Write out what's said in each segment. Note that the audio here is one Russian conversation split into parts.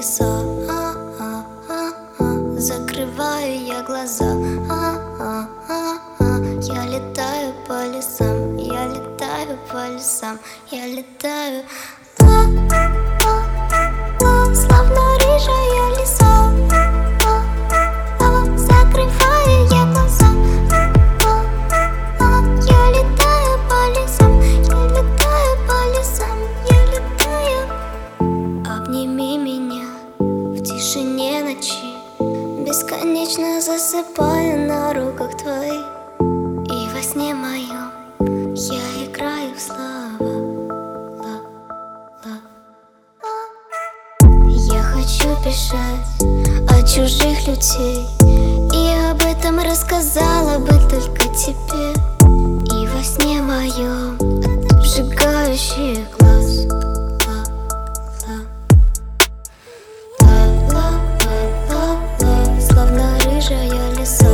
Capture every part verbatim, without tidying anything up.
леса. А-а-а-а. Закрываю я глаза. А-а-а-а. Я летаю по лесам, я летаю по лесам, я летаю. Ла-ла-ла, словно рыжая лиса. Ла-ла-ла, закрываю я глаза. Ла-ла-ла, я летаю по лесам, я летаю по лесам, я летаю. Обними меня в тишине ночи, бесконечно засыпаю на руках твоих. И во сне моем я играю в слова. Я хочу бежать от чужих людей, и об этом рассказала бы только тебе. И во сне моем от обжигающих глаз. Ла-ла-ла-ла-ла, словно рыжая лиса.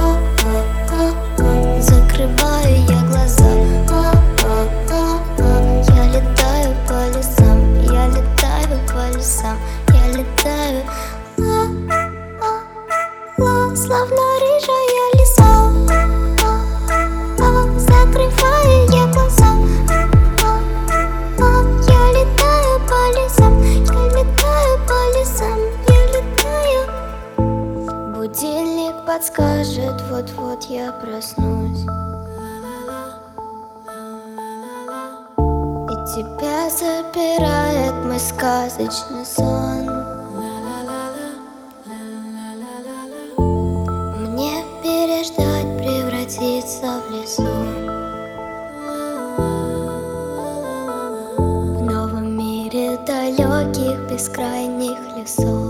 Закрываю я глаза. Я летаю по лесам, я летаю по лесам, я летаю. Ла-ла-ла, словно рыжая лиса. Закрываю я глаза. Я летаю по лесам, я летаю по лесам, я летаю. Будильник подскажет, вот-вот я проснусь. И тебя забирает мой сказочный сон. Мне переждать, превратиться в лесу. В новом мире далеких бескрайних лесов.